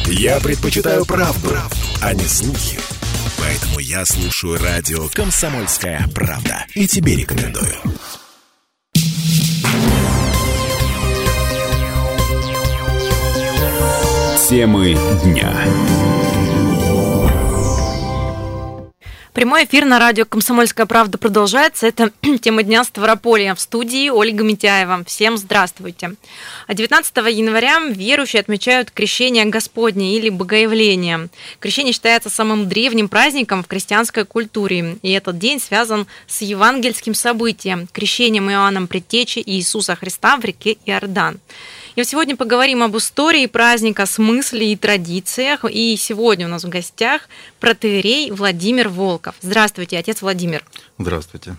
Я предпочитаю правду, а не слухи. Поэтому я слушаю радио «Комсомольская правда». И тебе рекомендую. Темы дня. Прямой эфир на радио «Комсомольская правда» продолжается. Это тема дня Ставрополья. В студии Ольга Митяева. Всем здравствуйте. 19 января верующие отмечают Крещение Господне или Богоявление. Крещение считается самым древним праздником в христианской культуре. И этот день связан с евангельским событием – крещением Иоанном Предтечи Иисуса Христа в реке Иордан. И сегодня поговорим об истории праздника, смысле и традициях. И сегодня у нас в гостях протоиерей Владимир Волков. Здравствуйте, отец Владимир. Здравствуйте.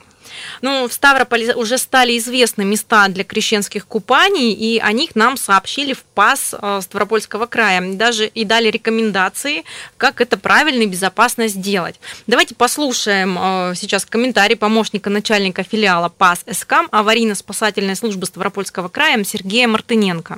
В Ставрополе уже стали известны места для крещенских купаний, и о них нам сообщили в ПАС Ставропольского края. Даже и дали рекомендации, как это правильно и безопасно сделать. Давайте послушаем сейчас комментарий помощника начальника филиала ПАС СКАМ аварийно-спасательной службы Ставропольского края Сергея Мартыненко.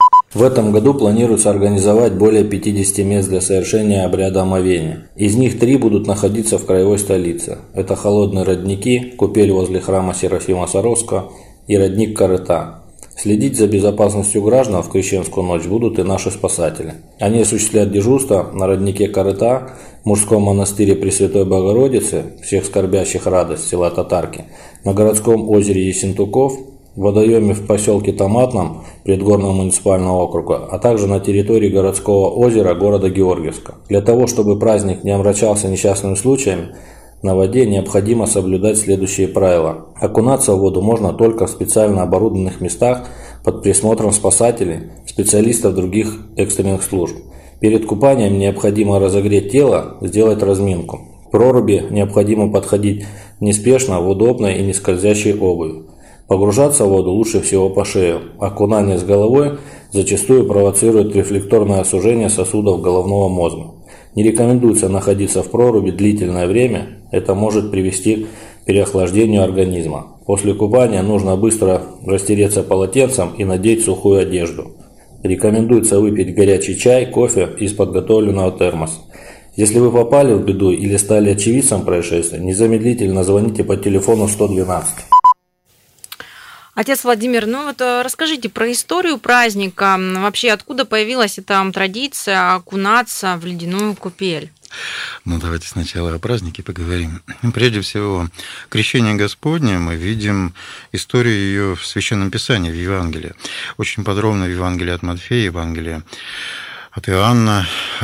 В этом году планируется организовать более 50 мест для совершения обряда омовения. Из них 3 будут находиться в краевой столице. Это холодные родники, купель возле храма Серафима Саровского и родник Корыта. Следить за безопасностью граждан в крещенскую ночь будут и наши спасатели. Они осуществляют дежурство на роднике Корыта, в мужском монастыре Пресвятой Богородицы, всех скорбящих радость, села Татарки, на городском озере Ессентуков, в водоеме в поселке Томатном предгорного муниципального округа, а также на территории городского озера города Георгиевска. Для того, чтобы праздник не омрачался несчастными случаями, на воде необходимо соблюдать следующие правила. Окунаться в воду можно только в специально оборудованных местах под присмотром спасателей, специалистов других экстренных служб. Перед купанием необходимо разогреть тело, сделать разминку. К проруби необходимо подходить неспешно, в удобной и не скользящей обуви. Погружаться в воду лучше всего по шею. Окунание с головой зачастую провоцирует рефлекторное сужение сосудов головного мозга. Не рекомендуется находиться в проруби длительное время, это может привести к переохлаждению организма. После купания нужно быстро растереться полотенцем и надеть сухую одежду. Рекомендуется выпить горячий чай, кофе из подготовленного термоса. Если вы попали в беду или стали очевидцем происшествия, незамедлительно звоните по телефону 112. Отец Владимир, расскажите про историю праздника. Вообще, откуда появилась эта традиция окунаться в ледяную купель? Давайте сначала о празднике поговорим. Прежде всего, крещение Господне мы видим историю ее в Священном Писании, в Евангелии. Очень подробно в Евангелии от Матфея, Евангелии от Иоанна.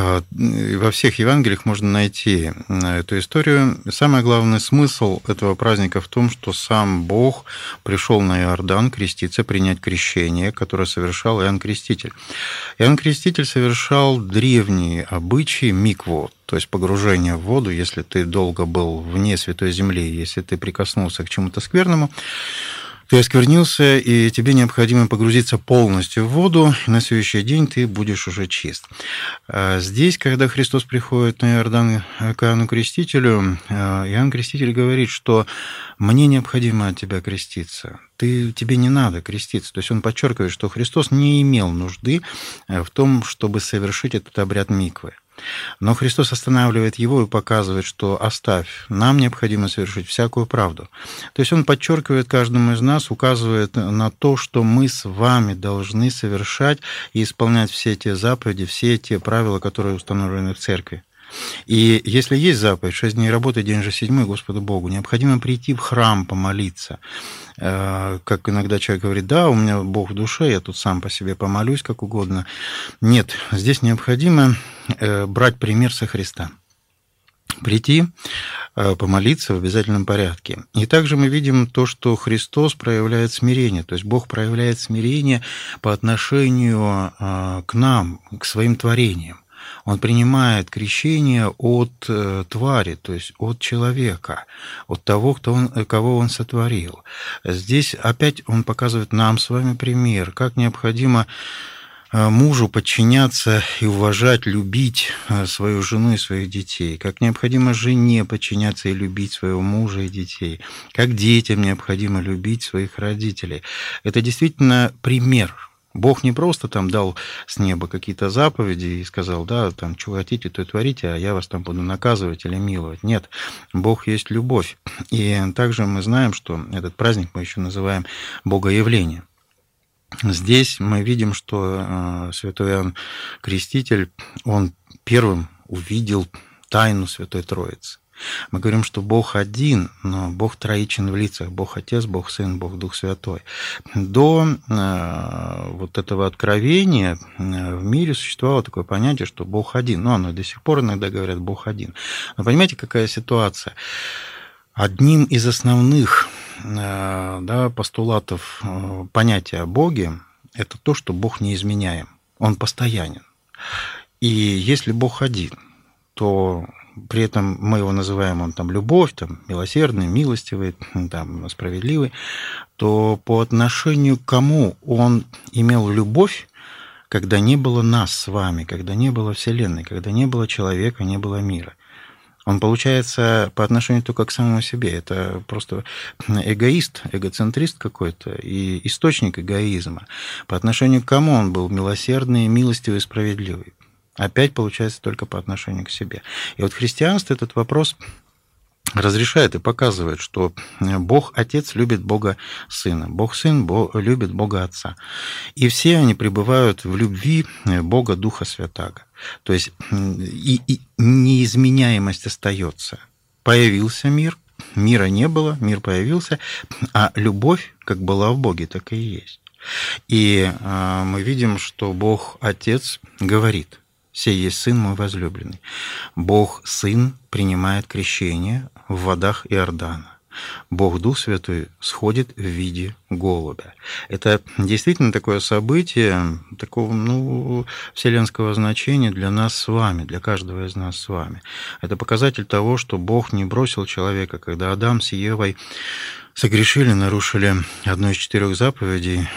Во всех Евангелиях можно найти эту историю. Самый главный смысл этого праздника в том, что сам Бог пришел на Иордан креститься, принять крещение, которое совершал Иоанн Креститель. Иоанн Креститель совершал древние обычаи микву, то есть погружение в воду, если ты долго был вне Святой Земли, если ты прикоснулся к чему-то скверному, ты осквернился, и тебе необходимо погрузиться полностью в воду, и на следующий день ты будешь уже чист. Здесь, когда Христос приходит на Иордан к Иоанну Крестителю, Иоанн Креститель говорит, что «мне необходимо от тебя креститься». Тебе не надо креститься. То есть он подчеркивает, что Христос не имел нужды в том, чтобы совершить этот обряд миквы. Но Христос останавливает его и показывает, что оставь, нам необходимо совершить всякую правду. То есть он подчеркивает каждому из нас, указывает на то, что мы с вами должны совершать и исполнять все те заповеди, все те правила, которые установлены в церкви. И если есть заповедь, 6 дней работы, день же 7 Господу Богу, необходимо прийти в храм помолиться. Как иногда человек говорит, да, у меня Бог в душе, я тут сам по себе помолюсь, как угодно. Нет, здесь необходимо брать пример со Христа. Прийти, помолиться в обязательном порядке. И также мы видим то, что Христос проявляет смирение, то есть Бог проявляет смирение по отношению к нам, к своим творениям. Он принимает крещение от твари, то есть от человека, от того, кого он сотворил. Здесь опять он показывает нам с вами пример, как необходимо мужу подчиняться и уважать, любить свою жену и своих детей, как необходимо жене подчиняться и любить своего мужа и детей, как детям необходимо любить своих родителей. Это действительно пример. Бог не просто там дал с неба какие-то заповеди и сказал, да, там, что хотите, то и творите, а я вас там буду наказывать или миловать. Нет, Бог есть любовь. И также мы знаем, что этот праздник мы еще называем Богоявление. Здесь мы видим, что святой Иоанн Креститель, он первым увидел тайну Святой Троицы. Мы говорим, что Бог один, но Бог троичен в лицах. Бог Отец, Бог Сын, Бог Дух Святой. До вот этого откровения в мире существовало такое понятие, что Бог один. Ну, оно до сих пор иногда говорят Бог один. Но понимаете, какая ситуация? Одним из основных постулатов понятия о Боге это то, что Бог неизменяем. Он постоянен. И если Бог один, то при этом мы его называем, он там любовь, там, милосердный, милостивый, там, справедливый, то по отношению к кому он имел любовь, когда не было нас с вами, когда не было Вселенной, когда не было человека, не было мира. Он, получается, по отношению только к самому себе. Это просто эгоист, эгоцентрист какой-то и источник эгоизма. По отношению к кому он был милосердный, милостивый, справедливый? Опять получается только по отношению к себе. И вот христианство этот вопрос разрешает и показывает, что Бог Отец любит Бога Сына, Бог Сын любит Бога Отца. И все они пребывают в любви Бога Духа Святаго. То есть и неизменяемость остается. Появился мир, мира не было, мир появился, а любовь как была в Боге, так и есть. И мы видим, что Бог Отец говорит: «Сей есть Сын мой возлюбленный». Бог Сын принимает крещение в водах Иордана. Бог Дух Святой сходит в виде голубя. Это действительно такое событие, такого вселенского значения для нас с вами, для каждого из нас с вами. Это показатель того, что Бог не бросил человека, когда Адам с Евой согрешили, нарушили одну из 4 заповедей,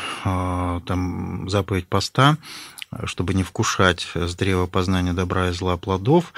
там заповедь поста, чтобы не вкушать с древа познания добра и зла плодов,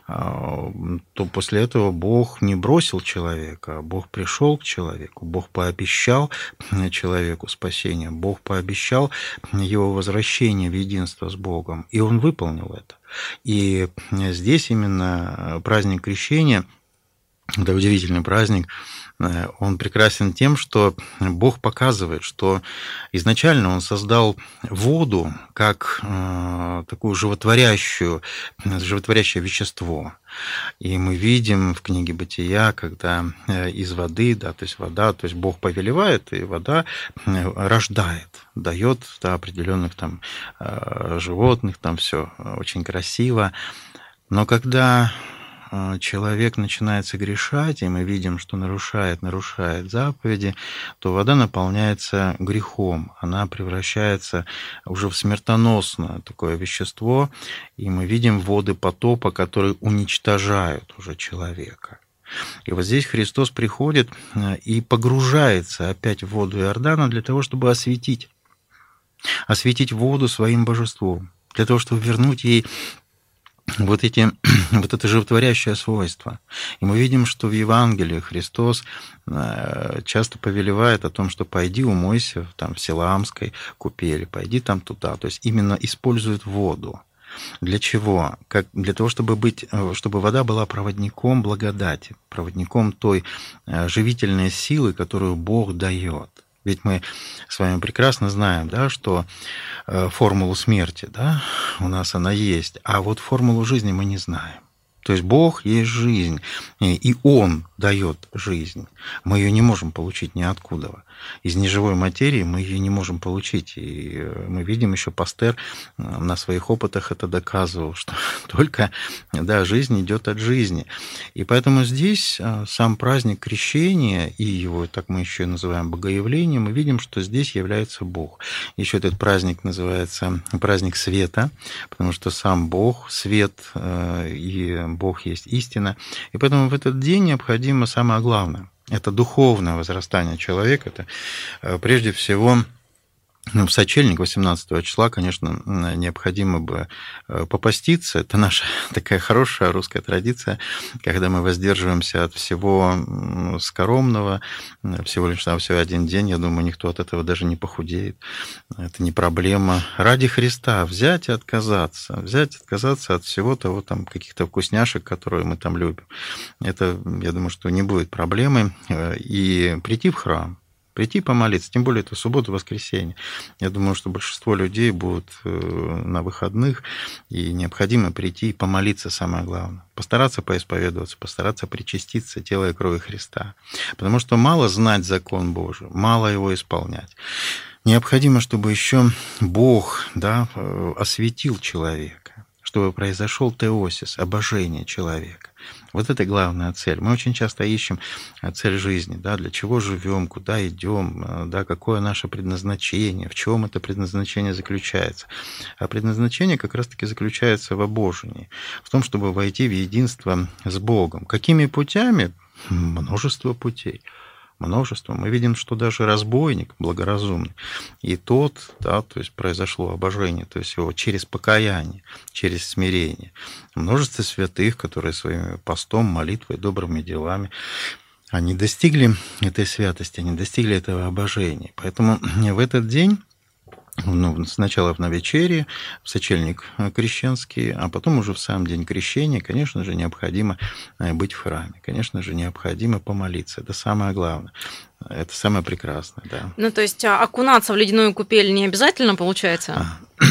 то после этого Бог не бросил человека, а Бог пришел к человеку, Бог пообещал человеку спасение, Бог пообещал его возвращение в единство с Богом, и Он выполнил это. И здесь именно праздник Крещения, это удивительный праздник, он прекрасен тем, что Бог показывает, что изначально Он создал воду как такое животворящее вещество. И мы видим в книге Бытия, когда из воды, то есть Бог повелевает, и вода рождает, дает определенных там животных, там все очень красиво. Но когда человек начинает согрешать, и мы видим, что нарушает заповеди, то вода наполняется грехом, она превращается уже в смертоносное такое вещество, и мы видим воды потопа, которые уничтожают уже человека. И вот здесь Христос приходит и погружается опять в воду Иордана для того, чтобы осветить воду своим божеством, для того, чтобы вернуть ей вот это животворящее свойство. И мы видим, что в Евангелии Христос часто повелевает о том, что пойди умойся там, в Силаамской купели, пойди там туда. То есть именно использует воду. Для чего? Для того, чтобы вода была проводником благодати, проводником той живительной силы, которую Бог дает. Ведь мы с вами прекрасно знаем, да, что формулу смерти, да, у нас она есть, а вот формулу жизни мы не знаем. То есть Бог есть жизнь, и Он дает жизнь. Мы ее не можем получить ниоткуда. Из неживой материи мы ее не можем получить. И мы видим, еще Пастер на своих опытах это доказывал, что только жизнь идет от жизни. И поэтому здесь сам праздник Крещения, и его, так мы еще и называем, Богоявление, мы видим, что здесь является Бог. Еще этот праздник называется праздник света, потому что сам Бог свет, и Бог есть истина. И поэтому в этот день необходимо самое главное. Это духовное возрастание человека. Это прежде всего в сочельник 18 числа, конечно, необходимо бы попаститься. Это наша такая хорошая русская традиция, когда мы воздерживаемся от всего скоромного, всего лишь на всего один день. Я думаю, никто от этого даже не похудеет. Это не проблема. Ради Христа взять и отказаться от всего того, там, каких-то вкусняшек, которые мы там любим. Это, я думаю, что не будет проблемой. И прийти в храм, прийти помолиться, тем более это суббота, воскресенье. Я думаю, что большинство людей будут на выходных, и необходимо прийти и помолиться, самое главное. Постараться поисповедоваться, постараться причаститься телу и крови Христа. Потому что мало знать закон Божий, мало его исполнять. Необходимо, чтобы еще Бог, осветил человека, чтобы произошел теосис, обожение человека. Вот это главная цель. Мы очень часто ищем цель жизни, для чего живем, куда идем, какое наше предназначение, в чем это предназначение заключается. А предназначение как раз-таки заключается в обожении, в том, чтобы войти в единство с Богом. Какими путями? Множество путей. Множество. Мы видим, что даже разбойник благоразумный, и тот, то есть произошло обожение, то есть его через покаяние, через смирение. Множество святых, которые своим постом, молитвой, добрыми делами, они достигли этой святости, они достигли этого обожения. Поэтому в этот день, сначала в навечерие, в сочельник крещенский, а потом уже в сам день крещения, конечно же, необходимо быть в храме, конечно же, необходимо помолиться. Это самое главное, это самое прекрасное. Да. То есть окунаться в ледяную купель не обязательно получается?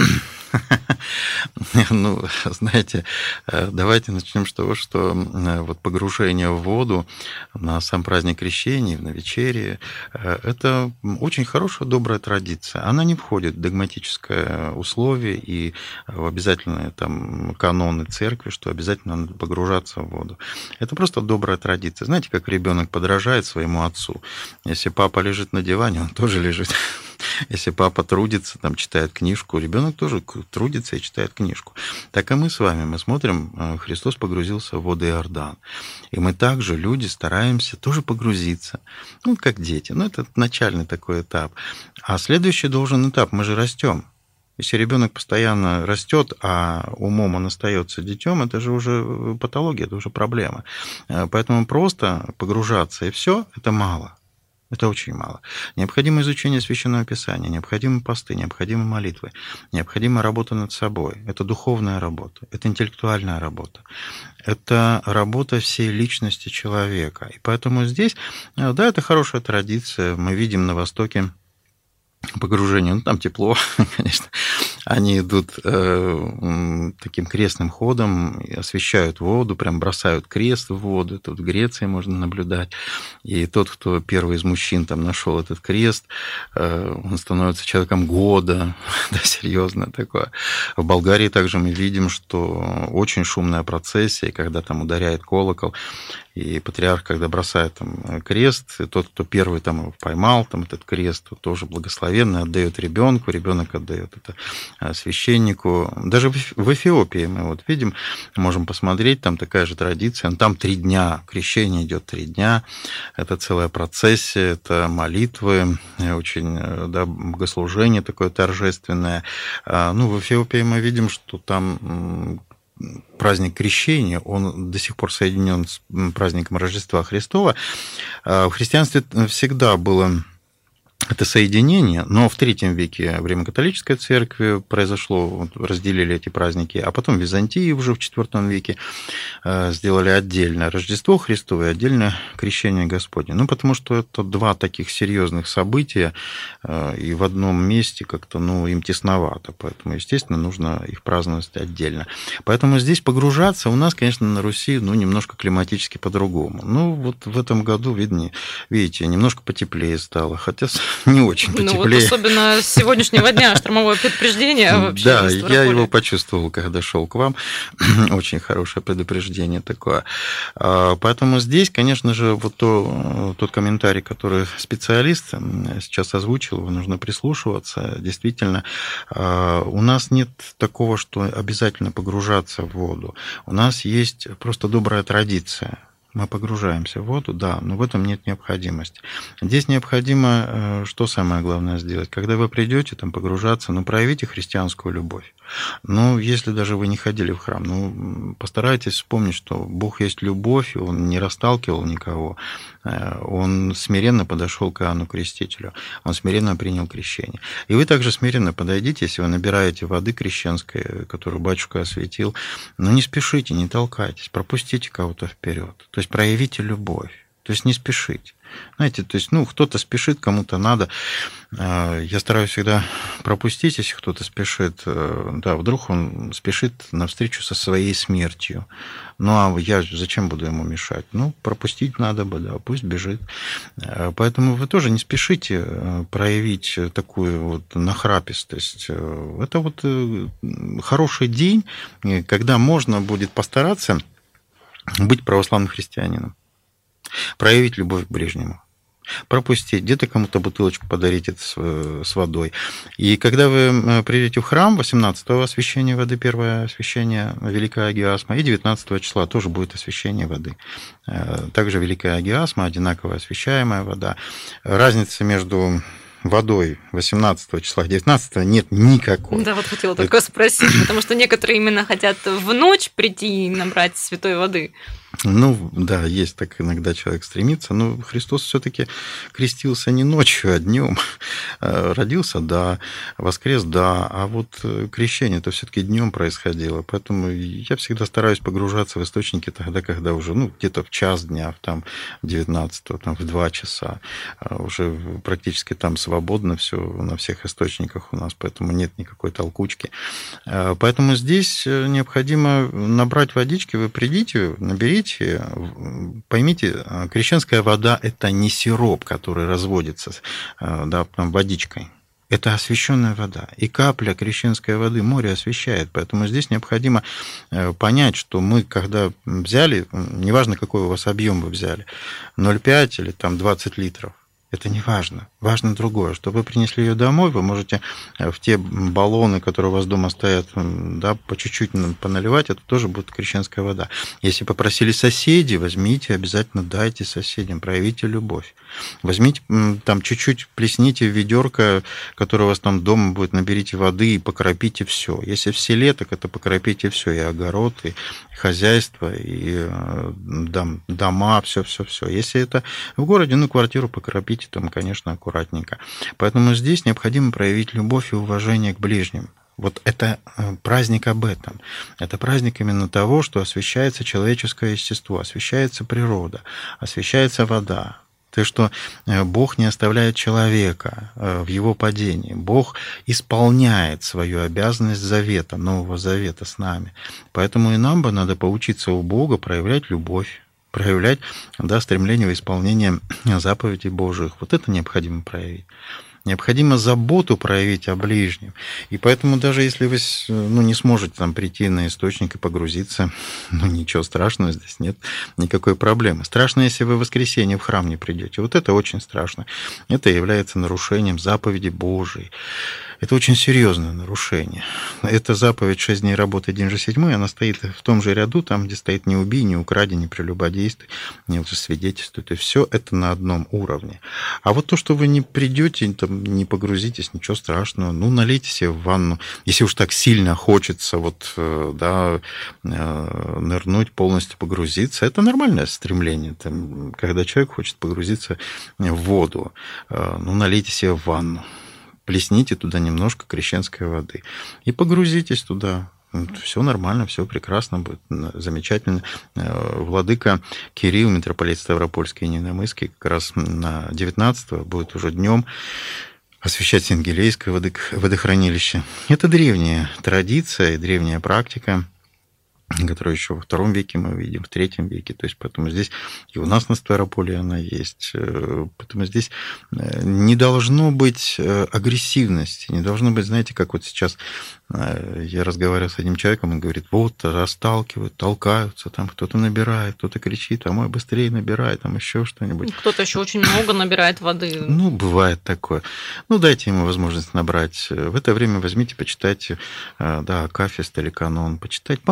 Знаете, давайте начнем с того, что вот погружение в воду на сам праздник крещения, в навечерие, это очень хорошая, добрая традиция. Она не входит в догматическое условие и в обязательные каноны церкви, что обязательно надо погружаться в воду. Это просто добрая традиция. Знаете, как ребенок подражает своему отцу. Если папа лежит на диване, он тоже лежит. Если папа трудится, читает книжку, ребенок тоже трудится и читает книжку. Так и мы с вами, мы смотрим, Христос погрузился в воды Иордан. И мы также, люди, стараемся тоже погрузиться. Как дети. Это начальный такой этап. А следующий должен этап, мы же растем. Если ребенок постоянно растет, а умом он остается детем, это же уже патология, это уже проблема. Поэтому просто погружаться и все, это мало. Это очень мало. Необходимо изучение Священного Писания, необходимы посты, необходимы молитвы, необходима работа над собой. Это духовная работа, это интеллектуальная работа, это работа всей личности человека. И поэтому здесь, это хорошая традиция. Мы видим на Востоке погружение, там тепло, конечно. Они идут таким крестным ходом, освещают воду, прям бросают крест в воду. Это в Греции можно наблюдать. И тот, кто первый из мужчин нашел этот крест, он становится человеком года. Серьезно такое. В Болгарии также мы видим, что очень шумная процессия, когда ударяет колокол, и патриарх, когда бросает крест, и тот, кто первый его поймал, этот крест, тоже благословенный, отдает ребенку, ребенок отдает это священнику. Даже в Эфиопии мы видим, можем посмотреть, там такая же традиция, там 3 дня, крещение идет 3 дня, это целая процессия, это молитвы, очень богослужение такое торжественное. В Эфиопии мы видим, что там праздник крещения, он до сих пор соединен с праздником Рождества Христова. В христианстве всегда было это соединение, но в III веке во время католической церкви произошло, разделили эти праздники, а потом в Византии уже в IV веке сделали отдельно Рождество Христово и отдельно Крещение Господне. Потому что это 2 таких серьезных события, и в одном месте как-то, им тесновато, поэтому, естественно, нужно их праздновать отдельно. Поэтому здесь погружаться у нас, конечно, на Руси, немножко климатически по-другому. В этом году, видите, немножко потеплее стало, хотя не очень потеплее. Особенно с сегодняшнего дня штормовое предупреждение вообще. Да, я его почувствовал, когда шел к вам. Очень хорошее предупреждение такое. Поэтому здесь, конечно же, тот комментарий, который специалист сейчас озвучил, его нужно прислушиваться. Действительно, у нас нет такого, что обязательно погружаться в воду. У нас есть просто добрая традиция. Мы погружаемся в воду, да, но в этом нет необходимости. Здесь необходимо, что самое главное сделать? Когда вы придете там погружаться, проявите христианскую любовь. Если даже вы не ходили в храм, постарайтесь вспомнить, что Бог есть любовь, и Он не расталкивал никого. Он смиренно подошел к Иоанну Крестителю, Он смиренно принял крещение. И вы также смиренно подойдите, если вы набираете воды крещенской, которую батюшка осветил, но не спешите, не толкайтесь, пропустите кого-то вперед. То есть проявите любовь, то есть не спешите. Знаете, то есть, кто-то спешит, кому-то надо. Я стараюсь всегда пропустить, если кто-то спешит. Да, вдруг он спешит навстречу со своей смертью. А я зачем буду ему мешать? Пропустить надо бы, да, пусть бежит. Поэтому вы тоже не спешите проявить такую нахрапистость. Это хороший день, когда можно будет постараться быть православным христианином. Проявить любовь к ближнему, пропустить, где-то кому-то бутылочку подарить с водой. И когда вы придете в храм, 18-го освящение воды, первое освящение, Великая Агиасма, и 19 числа тоже будет освящение воды. Также Великая Агиасма, одинаково освящаемая вода. Разница между водой 18 числа, 19 нет никакой. Да, хотела только спросить, потому что некоторые именно хотят в ночь прийти и набрать святой воды. Да, есть так, иногда человек стремится, но Христос все-таки крестился не ночью, а днем. Родился, да, воскрес, да, а крещение это все-таки днем происходило. Поэтому я всегда стараюсь погружаться в источники тогда, когда уже где-то в час дня, там 19-го, там в 2 часа, уже практически там свободно все на всех источниках у нас, поэтому нет никакой толкучки. Поэтому здесь необходимо набрать водички, вы придите, наберите. Поймите, крещенская вода – это не сироп, который разводится водичкой. Это освященная вода. И капля крещенской воды море освящает. Поэтому здесь необходимо понять, что мы, когда взяли, неважно, какой у вас объем вы взяли, 0,5 или 20 литров, это не важно. Важно другое, что вы принесли ее домой, вы можете в те баллоны, которые у вас дома стоят, по чуть-чуть поналивать, это тоже будет крещенская вода. Если попросили соседей, возьмите, обязательно дайте соседям, проявите любовь. Возьмите, чуть-чуть плесните в ведерко, которое у вас там дома будет, наберите воды и покропите все. Если в селе, так это покропите все, и огород, и хозяйство, и дома, все. Если это в городе, квартиру покропите, конечно, аккуратненько. Поэтому здесь необходимо проявить любовь и уважение к ближним. Это праздник об этом. Это праздник именно того, что освящается человеческое естество, освящается природа, освящается вода. То, что Бог не оставляет человека в его падении. Бог исполняет свою обязанность завета, Нового Завета с нами. Поэтому и нам бы надо поучиться у Бога проявлять любовь, проявлять стремление в исполнение заповедей Божьих. Это необходимо проявить. Необходимо заботу проявить о ближнем. И поэтому даже если вы не сможете прийти на источник и погрузиться, ничего страшного, здесь нет никакой проблемы. Страшно, если вы в воскресенье в храм не придете. Это очень страшно. Это является нарушением заповеди Божией. Это очень серьезное нарушение. Эта заповедь 6 дней работы, день же 7, она стоит в том же ряду, там, где стоит не убий, не укради, не прелюбодействуй, не лжесвидетельствуй. То есть все это на одном уровне. А то, что вы не придете, не погрузитесь, ничего страшного. Налейте себе в ванну. Если уж так сильно хочется нырнуть, полностью погрузиться, это нормальное стремление. Когда человек хочет погрузиться в воду, налейте себе в ванну. Плесните туда немножко крещенской воды и погрузитесь туда. Все нормально, все прекрасно будет, замечательно. Владыка Кирилл, митрополит Ставропольский и Невиномысский, как раз на 19-го будет уже днем освящать Сенгилейское водохранилище. Это древняя традиция и древняя практика, которую еще во II веке мы видим, в III веке. То есть, поэтому здесь и у нас на Ставрополе она есть. Поэтому здесь не должно быть агрессивности, не должно быть, знаете, как сейчас я разговаривал с одним человеком, он говорит, расталкивают, толкаются, кто-то набирает, кто-то кричит, а мой быстрее набирай, еще что-нибудь. Кто-то еще очень много набирает воды. Бывает такое. Дайте ему возможность набрать. В это время возьмите, почитайте, акафист или канон, почитайте, помолитесь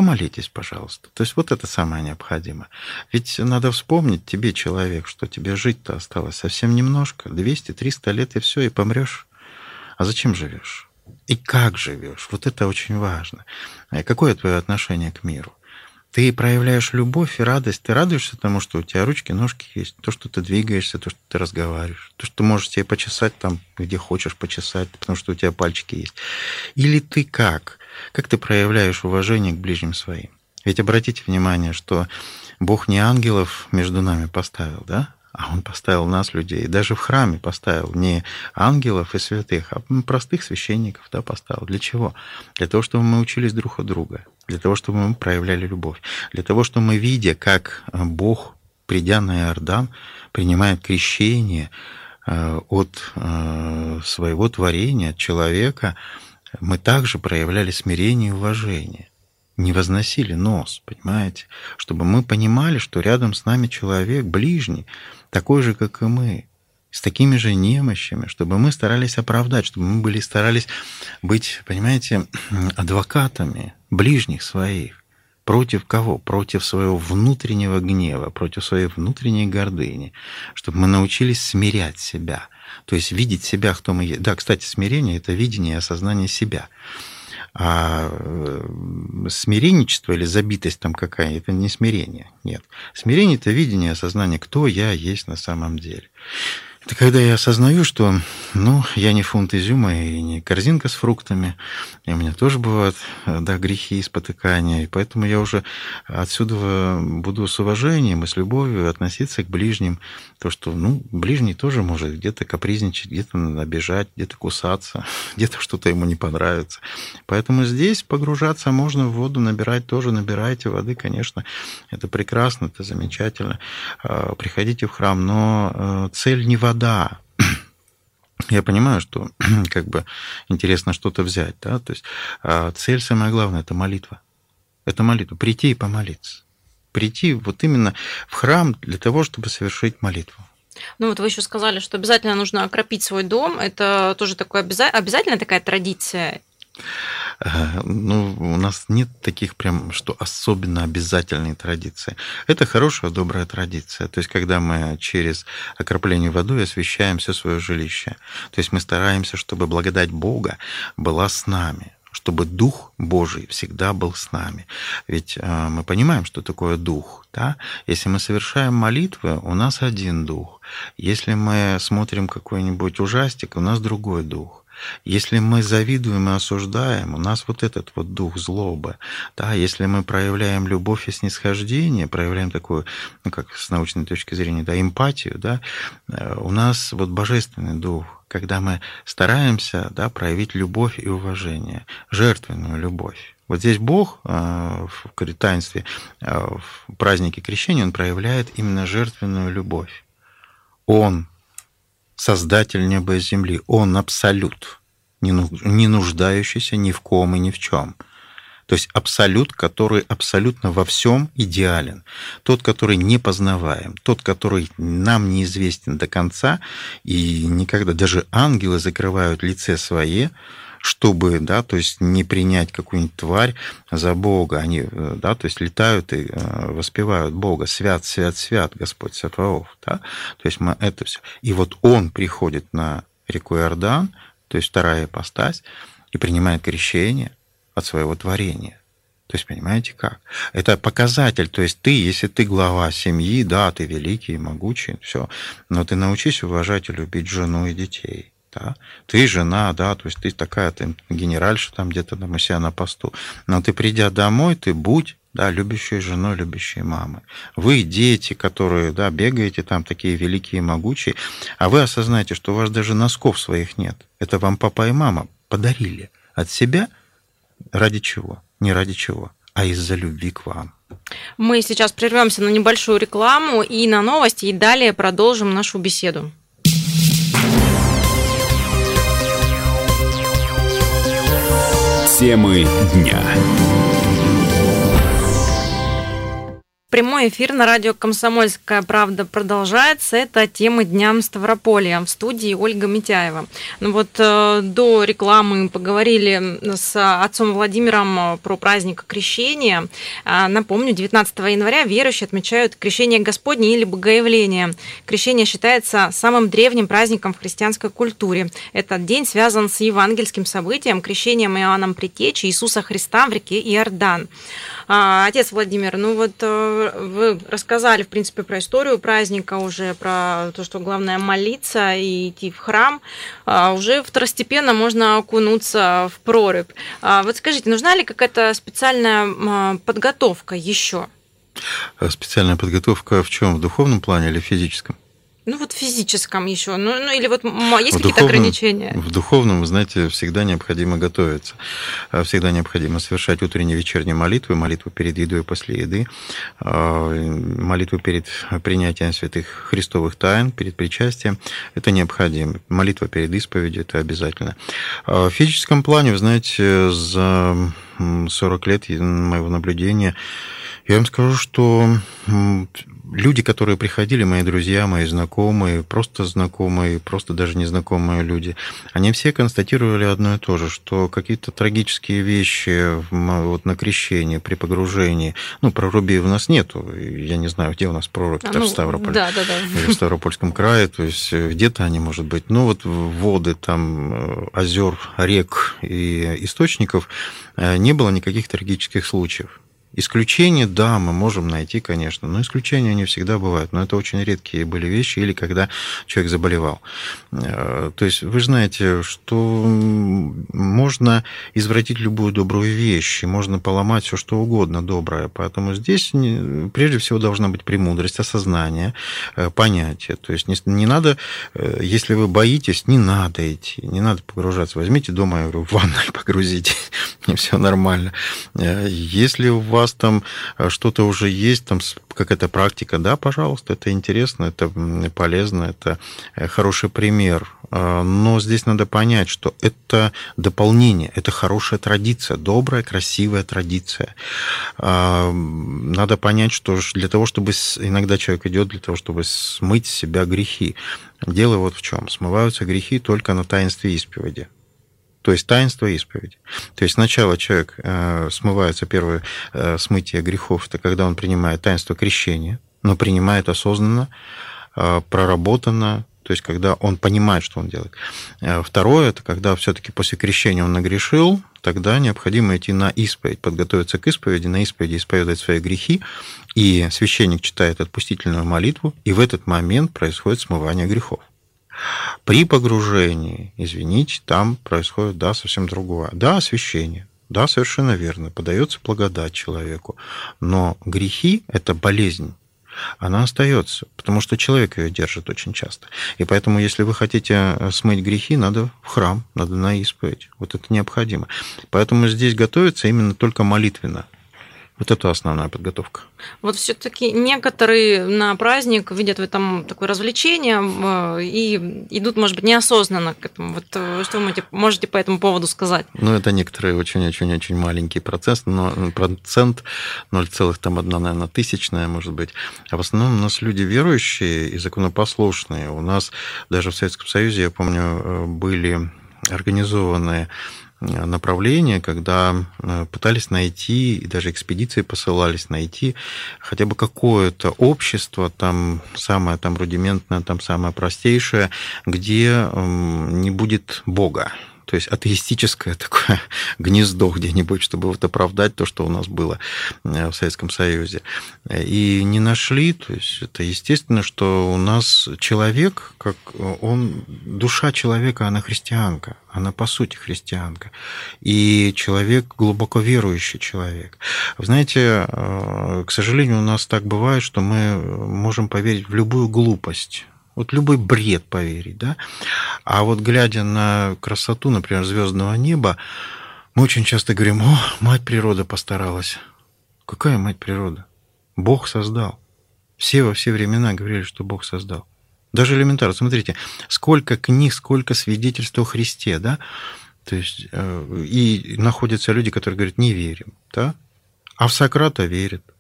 есть, пожалуйста. То есть вот это самое необходимое. Ведь надо вспомнить тебе, человек, что тебе жить-то осталось совсем немножко, 200-300 лет и все, и помрешь. А зачем живешь? И как живешь? Вот это очень важно. Какое твое отношение к миру? Ты проявляешь любовь и радость, ты радуешься тому, что у тебя ручки, ножки есть, то, что ты двигаешься, то, что ты разговариваешь, то, что ты можешь себе почесать там, где хочешь почесать, потому что у тебя пальчики есть. Или ты как? Как ты проявляешь уважение к ближним своим? Ведь обратите внимание, что Бог не ангелов между нами поставил, да? А Он поставил нас, людей. Даже в храме поставил не ангелов и святых, а простых священников, да, поставил. Для чего? Для того, чтобы мы учились друг от друга. Для того, чтобы мы проявляли любовь. Для того, чтобы мы, видя, как Бог, придя на Иордан, принимает крещение от своего творения, от человека, мы также проявляли смирение и уважение. Не возносили нос, понимаете? Чтобы мы понимали, что рядом с нами человек, ближний, такой же, как и мы, с такими же немощами, чтобы мы старались оправдать, чтобы мы старались быть, понимаете, адвокатами ближних своих. Против кого? Против своего внутреннего гнева, против своей внутренней гордыни, чтобы мы научились смирять себя, то есть видеть себя, кто мы есть. Да, кстати, смирение – это видение и осознание себя. А смиренничество или забитость там какая, это не смирение, нет. Смирение – это видение, осознание, кто я есть на самом деле. Это когда я осознаю, что, я не фунт изюма и не корзинка с фруктами, и у меня тоже бывают, да, грехи и спотыкания, и поэтому я уже отсюда буду с уважением и с любовью относиться к ближним, то, что, ближний тоже может где-то капризничать, где-то обижать, где-то кусаться, где-то что-то ему не понравится. Поэтому здесь погружаться можно в воду, набирать тоже, набирайте воды, конечно, это прекрасно, это замечательно. Приходите в храм, но цель не вода. Я понимаю, что интересно что-то взять, да, то есть цель самая главная – это молитва. Это молитва. Прийти и помолиться. Прийти вот именно в храм для того, чтобы совершить молитву. Вот вы еще сказали, что обязательно нужно окропить свой дом. Это тоже такое обязательная такая традиция? У нас нет таких прям, что особенно обязательные традиции. Это хорошая, добрая традиция. То есть, когда мы через окропление водой освещаем все свое жилище. То есть, мы стараемся, чтобы благодать Бога была с нами, чтобы Дух Божий всегда был с нами. Ведь мы понимаем, что такое Дух. Да? Если мы совершаем молитвы, у нас один Дух. Если мы смотрим какой-нибудь ужастик, у нас другой Дух. Если мы завидуем и осуждаем, у нас вот этот вот дух злобы. Да? Если мы проявляем любовь и снисхождение, проявляем такую, как с научной точки зрения, да, эмпатию, да, у нас вот божественный дух, когда мы стараемся, да, проявить любовь и уважение, жертвенную любовь. Вот здесь Бог в таинстве, в празднике крещения, Он проявляет именно жертвенную любовь. Он Создатель неба и земли, Он абсолют, не нуждающийся ни в ком и ни в чем. То есть абсолют, который абсолютно во всем идеален. Тот, который непознаваем, тот, который нам неизвестен до конца, и никогда даже ангелы закрывают лице свое, чтобы, да, то есть не принять какую-нибудь тварь за Бога. Они, да, то есть летают и воспевают Бога. Свят, свят, свят, Господь Саваоф. Да? То есть мы это все. И вот Он приходит на реку Иордан, то есть вторая ипостась, и принимает крещение от своего творения. То есть, понимаете, как? Это показатель. То есть если ты глава семьи, да, ты великий и могучий, все, но ты научись уважать и любить жену и детей. Да? Ты жена, да, то есть ты такая, ты генеральша там где-то там у себя на посту. Но ты, придя домой, ты будь, да, любящей женой, любящей мамой. Вы дети, которые, да, бегаете там такие великие и могучие, а вы осознаете, что у вас даже носков своих нет. Это вам папа и мама подарили от себя. Ради чего? Не ради чего, а из-за любви к вам. Мы сейчас прервемся на небольшую рекламу и на новости, и далее продолжим нашу беседу. Темы дня. Прямой эфир на радио «Комсомольская правда» продолжается. Это тема Дня Ставрополья. В студии Ольга Митяева. До рекламы поговорили с отцом Владимиром про праздник Крещения. Напомню, 19 января верующие отмечают Крещение Господне или Богоявление. Крещение считается самым древним праздником в христианской культуре. Этот день связан с евангельским событием, крещением Иоанном Предтечи Иисуса Христа в реке Иордан. Отец Владимир, вы рассказали, в принципе, про историю праздника, уже про то, что главное молиться и идти в храм. Уже второстепенно можно окунуться в прорубь. Скажите, нужна ли какая-то специальная подготовка еще? Специальная подготовка в чем? В духовном плане или в физическом? В физическом еще. Или есть какие-то ограничения? В духовном, вы знаете, всегда необходимо готовиться. Всегда необходимо совершать утренние и вечерние молитвы, молитву перед едой и после еды, молитву перед принятием святых христовых тайн, перед причастием. Это необходимо. Молитва перед исповедью – это обязательно. В физическом плане, вы знаете, за 40 лет моего наблюдения я вам скажу, что люди, которые приходили, мои друзья, мои знакомые, просто даже незнакомые люди, они все констатировали одно и то же, что какие-то трагические вещи на крещении, при погружении, проруби у нас нету, я не знаю, где у нас прорубь, в Ставрополе, да. Или в Ставропольском крае, то есть где-то они, может быть, воды там, озер, рек и источников, не было никаких трагических случаев. Исключения, да, мы можем найти, конечно, но исключения не всегда бывают. Но это очень редкие были вещи, или когда человек заболевал. То есть вы знаете, что можно извратить любую добрую вещь, и можно поломать все что угодно доброе. Поэтому здесь прежде всего должна быть премудрость, осознание, понятие. То есть не надо, если вы боитесь, не надо идти, не надо погружаться. Возьмите дома, я говорю, в ванной погрузите, и все нормально. Если у вас там что-то уже есть, там какая-то практика, да, пожалуйста, это интересно, это полезно, это хороший пример. Но здесь надо понять, что это дополнение, это хорошая традиция, добрая, красивая традиция. Надо понять, что для того, чтобы иногда человек идет для того, чтобы смыть с себя грехи. Дело вот в чем. Смываются грехи только на таинстве исповеди. То есть таинство исповеди. То есть сначала человек смывается, первое смытие грехов, это когда он принимает таинство крещения, но принимает осознанно, проработанно, то есть когда он понимает, что он делает. Второе, это когда все-таки после крещения он нагрешил, тогда необходимо идти на исповедь, подготовиться к исповеди, на исповеди исповедовать свои грехи, и священник читает отпустительную молитву, и в этот момент происходит смывание грехов. При погружении, извините, там происходит, да, совсем другое. Да, освящение, да, совершенно верно, подается благодать человеку, но грехи – это болезнь. Она остается, потому что человек ее держит очень часто. И поэтому, если вы хотите смыть грехи, надо в храм, надо на исповедь. Вот это необходимо. Поэтому здесь готовится именно только молитвенно. Вот это основная подготовка. Вот все-таки некоторые на праздник видят в этом такое развлечение и идут, может быть, неосознанно к этому. Вот что вы можете по этому поводу сказать? Это некоторые очень-очень-очень маленький процент 0,1, наверное, тысячная, может быть. А в основном у нас люди верующие и законопослушные. У нас даже в Советском Союзе, я помню, были организованные направления, когда пытались найти, и даже экспедиции посылались найти хотя бы какое-то общество, там самое там рудиментное, там самое простейшее, где не будет Бога. То есть атеистическое такое гнездо где-нибудь, чтобы вот оправдать то, что у нас было в Советском Союзе. И не нашли, то есть это естественно, что у нас человек, душа человека, она христианка, она по сути христианка. И человек глубоко верующий человек. Вы знаете, к сожалению, у нас так бывает, что мы можем поверить в любую глупость. Вот любой бред поверить, да? А вот глядя на красоту, например, звездного неба, мы очень часто говорим: о, мать природа постаралась. Какая мать природа? Бог создал. Все во все времена говорили, что Бог создал. Даже элементарно. Смотрите, сколько книг, сколько свидетельств о Христе, да? То есть, и находятся люди, которые говорят: не верим, да? А в Сократа верят.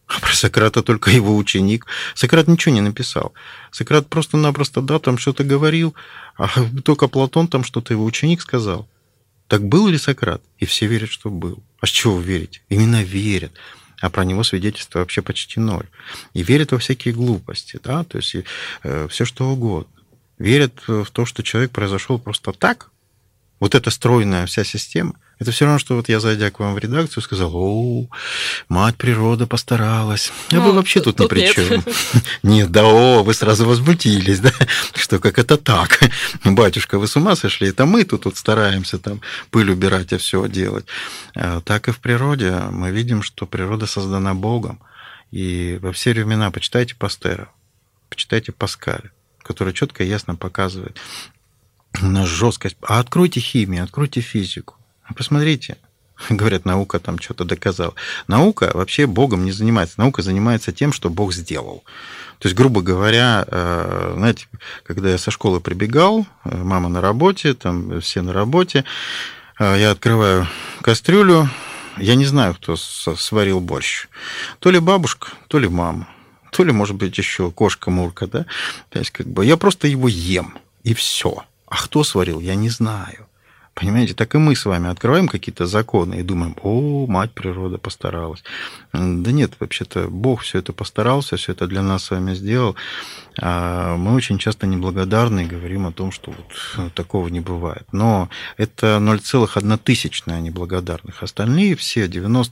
А про Сократа только его ученик. Сократ ничего не написал. Сократ просто-напросто, да, там что-то говорил, а только Платон там что-то его ученик сказал. Так был ли Сократ? И все верят, что был. А с чего вы верите? Именно верят. А про него свидетельства вообще почти ноль. И верят во всякие глупости, да, то есть все что угодно. Верят в то, что человек произошел просто так. Вот эта стройная вся система. Это все равно, что вот я, зайдя к вам в редакцию, сказал: о, мать природа постаралась. А вы вообще тут ни при чем. Нет, да, вы сразу возмутились, да, что как это так? Батюшка, вы с ума сошли? Это мы тут вот стараемся там пыль убирать и все делать. Так и в природе мы видим, что природа создана Богом. И во все времена почитайте Пастера, почитайте Паскаля, который четко и ясно показывает на жесткость. А откройте химию, откройте физику. Посмотрите, говорят, наука там что-то доказала. Наука вообще Богом не занимается. Наука занимается тем, что Бог сделал. То есть, грубо говоря, знаете, когда я со школы прибегал, мама на работе, там все на работе, я открываю кастрюлю, я не знаю, кто сварил борщ. То ли бабушка, то ли мама, то ли, может быть, еще кошка-мурка, да? То есть, я просто его ем, и все. А кто сварил, я не знаю. Понимаете, так и мы с вами открываем какие-то законы и думаем: о, мать природа постаралась. Да нет, вообще-то Бог все это постарался, все это для нас с вами сделал. А мы очень часто неблагодарны и говорим о том, что вот такого не бывает. Но это 0,1 неблагодарных. Остальные все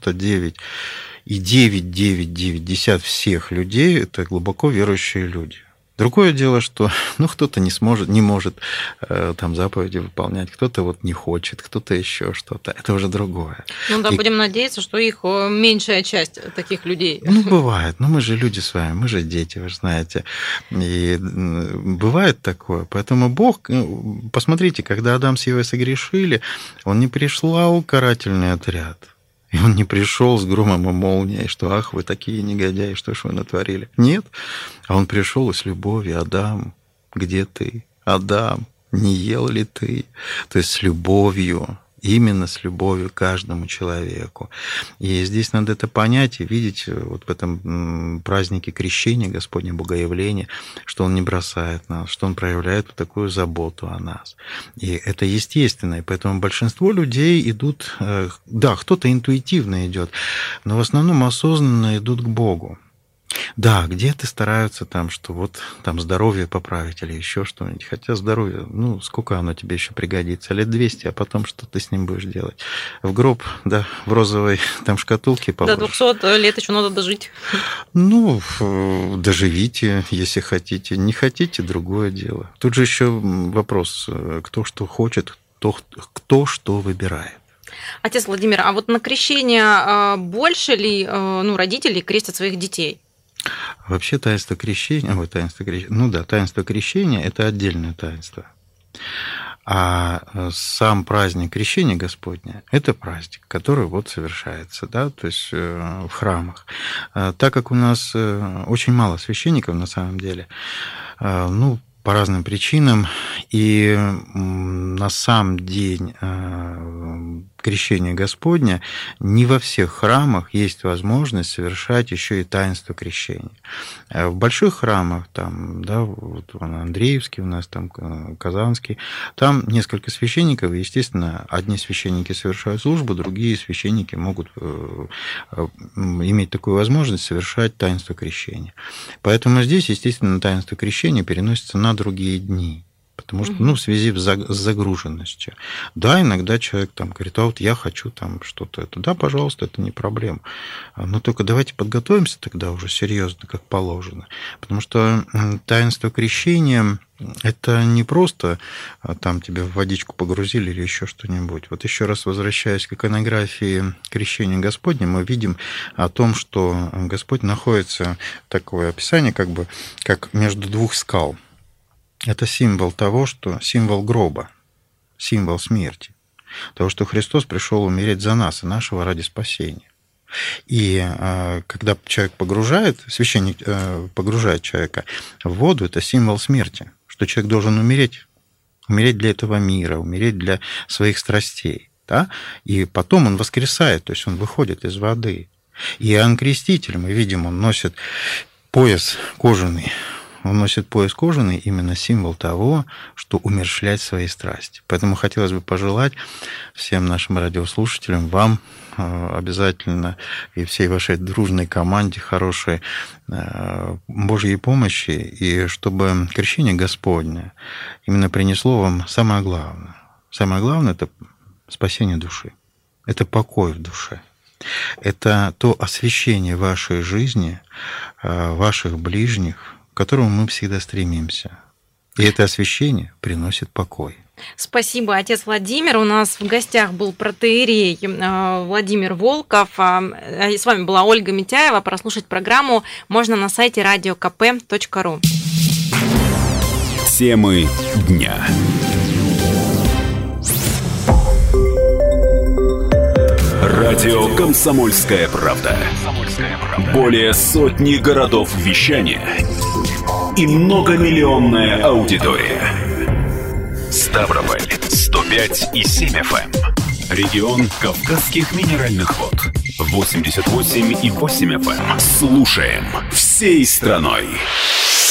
99,999 всех людей — это глубоко верующие люди. Другое дело, что кто-то не может там заповеди выполнять, кто-то вот не хочет, кто-то еще что-то. Это уже другое. Будем надеяться, что их меньшая часть таких людей. Бывает. Мы же люди с вами, мы же дети, вы же знаете. И бывает такое. Поэтому Бог, посмотрите, когда Адам с Евой согрешили, Он не прислал карательный отряд. И Он не пришел с громом и молнией, что ах, вы такие негодяи, что ж вы натворили. Нет. А Он пришел с любовью: Адам, где ты? Адам, не ел ли ты? То есть с любовью, именно с любовью к каждому человеку. И здесь надо это понять и видеть вот в этом празднике Крещения, Господня Богоявления, что Он не бросает нас, что Он проявляет вот такую заботу о нас. И это естественно. И поэтому большинство людей идут, да, кто-то интуитивно идет, но в основном осознанно идут к Богу. Да, где-то стараются там, что вот там здоровье поправить или еще что-нибудь. Хотя здоровье, сколько оно тебе еще пригодится? Лет 200, а потом что ты с ним будешь делать? В гроб, да, в розовой там шкатулке положишь. До 200 лет еще надо дожить. Доживите, если хотите. Не хотите — другое дело. Тут же еще вопрос: кто что хочет, кто что выбирает. Отец Владимир, а вот на крещение больше ли родителей крестят своих детей? Вообще таинство крещения, таинство крещения – это отдельное таинство. А сам праздник Крещения Господня – это праздник, который вот совершается, да, то есть в храмах. Так как у нас очень мало священников на самом деле, по разным причинам, и на сам день Крещения Господня не во всех храмах есть возможность совершать еще и таинство крещения. В больших храмах, там, да, вот Андреевский у нас, там Казанский, там несколько священников, и, естественно, одни священники совершают службу, другие священники могут иметь такую возможность совершать таинство крещения. Поэтому здесь, естественно, таинство крещения переносится на другие дни. Потому что, в связи с загруженностью. Да, иногда человек там говорит: а вот я хочу там что-то это. Да, пожалуйста, это не проблема. Но только давайте подготовимся тогда уже серьезно, как положено. Потому что таинство крещения – это не просто там тебя в водичку погрузили или еще что-нибудь. Вот еще раз возвращаясь к иконографии Крещения Господня, мы видим о том, что Господь находится, такое описание, как между двух скал. Это символ того, что символ гроба, символ смерти, того, что Христос пришел умереть за нас и нашего ради спасения. И когда человек священник погружает человека в воду, это символ смерти, что человек должен умереть для этого мира, умереть для своих страстей. Да? И потом он воскресает, то есть он выходит из воды. И Иоанн Креститель, мы видим, он носит пояс кожаный. Он носит пояс кожаный, именно символ того, что умерщвлять свои страсти. Поэтому хотелось бы пожелать всем нашим радиослушателям, вам обязательно и всей вашей дружной команде хорошей Божьей помощи, и чтобы крещение Господне именно принесло вам самое главное. Самое главное – это спасение души, это покой в душе. Это то освящение вашей жизни, ваших ближних, к которому мы всегда стремимся. И это освящение приносит покой. Спасибо, отец Владимир. У нас в гостях был протоиерей Владимир Волков. С вами была Ольга Митяева. Прослушать программу можно на сайте radiokp.ru. Темы дня. Радио «Комсомольская правда». Более сотни городов вещания и многомиллионная аудитория. Ставрополь 105,7 FM. Регион Кавказских минеральных вод 88,8 FM. Слушаем всей страной.